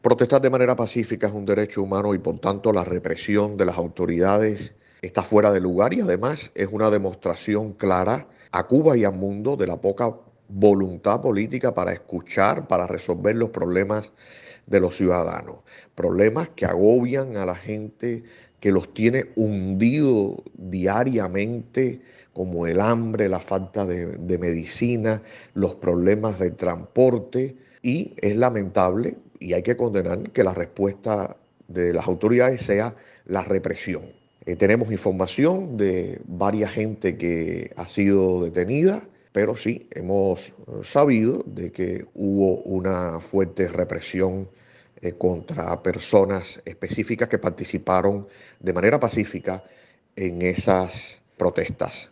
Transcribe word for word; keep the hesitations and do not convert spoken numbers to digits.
Protestar de manera pacífica es un derecho humano y por tanto la represión de las autoridades está fuera de lugar y además es una demostración clara a Cuba y al mundo de la poca voluntad política para escuchar, para resolver los problemas de los ciudadanos. Problemas que agobian a la gente, que los tiene hundido diariamente, como el hambre, la falta de, de medicina, los problemas del transporte. Y es lamentable y hay que condenar que la respuesta de las autoridades sea la represión. Eh, tenemos información de varias gente que ha sido detenida, pero sí hemos eh, sabido de que hubo una fuerte represión eh, contra personas específicas que participaron de manera pacífica en esas protestas.